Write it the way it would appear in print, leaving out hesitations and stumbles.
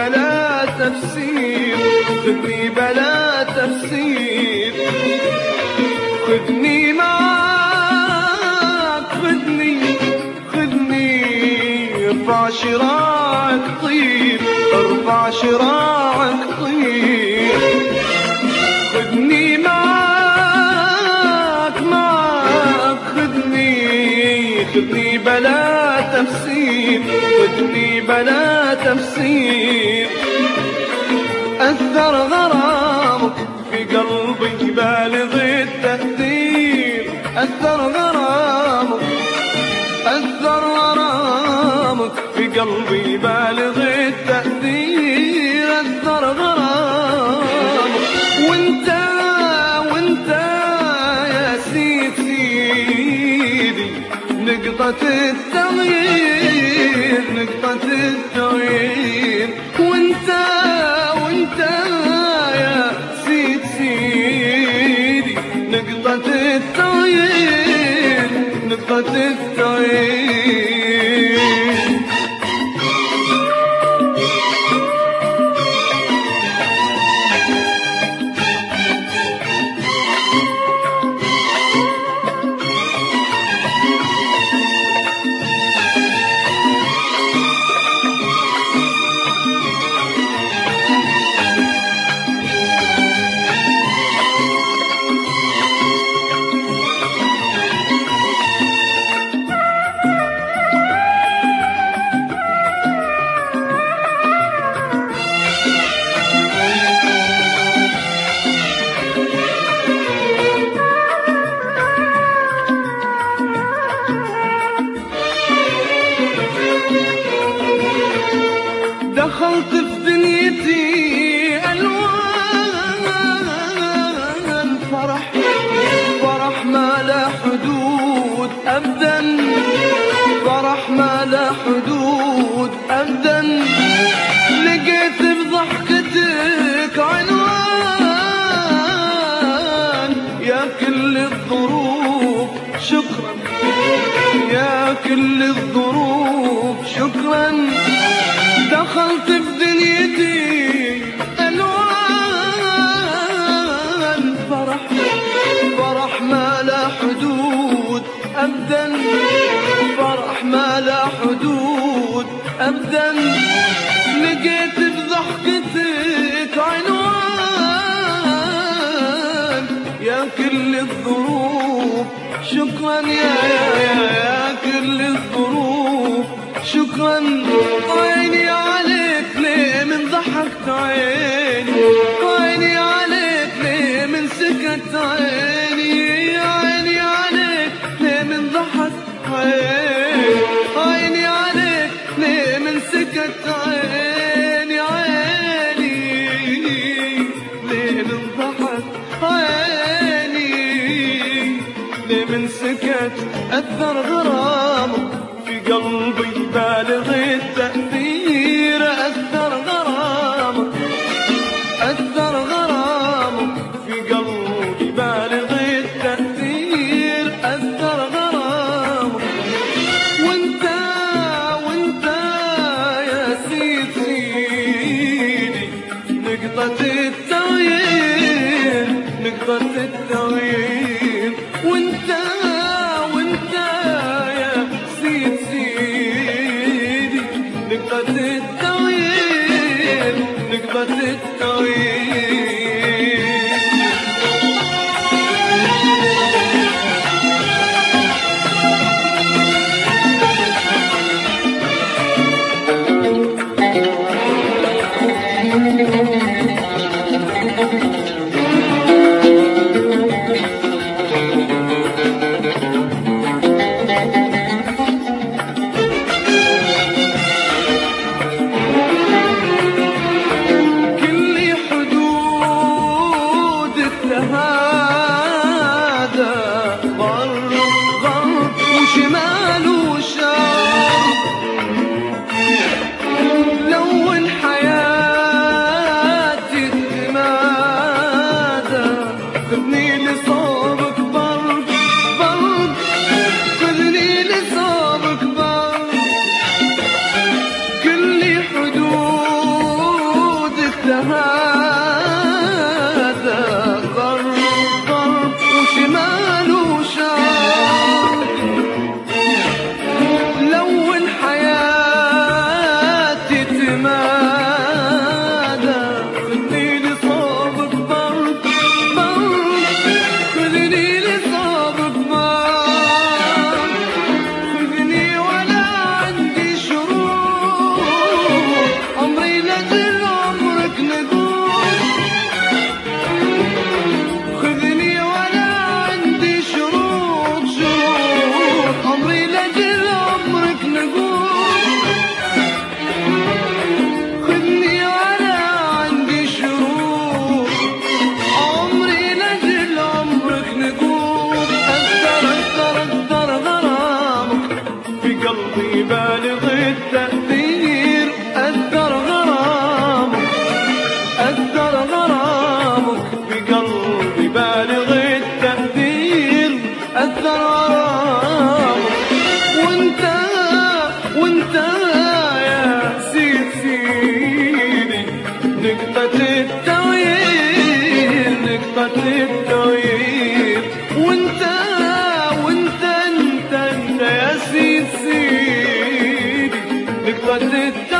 بلا تفسير، خذني بلا تفسير، خذني معاك، خذني ارفع شراعك طير، ارفع شراعك طير، خذني معاك خذني بلا تفسير، خذني بلا تفسير، أثر غرامك في قلبي بالغ التأثير، أثر غرامك في قلبي بالغ التأثير، أثر غرامك، وانت يا سيدي نقطة التغيير، نقطة التغيير، وانت يا سيدي نقطة التغيير، نقطة التغيير. دخلت في دنيتي ألوان فرح، فرح ما لا حدود أبدا، فرح ما لا حدود أبدا، لقيت بضحكتك عنوان، يا كل الظروف شكرا، يا كل الظروف شكرا، دخلت في دنيتي ألوان فرح، فرح ما لا حدود أبدا، فرح ما لا حدود أبدا، لقيت بضحكتك عنوان، يا كل الظروف شكرا، يا كل الظروف شكرا، عيني عليك ليه من ضحكت عيني، عيني عليك ليه من سكت عيني، عيني عليك ليه من ضحكت عيني، عيني عليك ليه من سكت عيني، عيني ليه من ضحكت عيني، ليه من سكت، أثر غرامك في قلبي بالغ التأثير، أثر غرامك، أثر غرامك في قلبي بالغ التأثير، أثر غرامك، وانت يا سيدي نقطة التغيير، نقطة التغيير، وانت يا سيدي نقطة التغيير، نقطة التغيير. كل بالغ التأثير أثر غرامك، أثر غرامك بقلبي بالغ التأثير أثر غرامك. وانت يا سيدي نقطة التغيير، نقطة التغيير. وانت يا سيدي نقطة التغيير.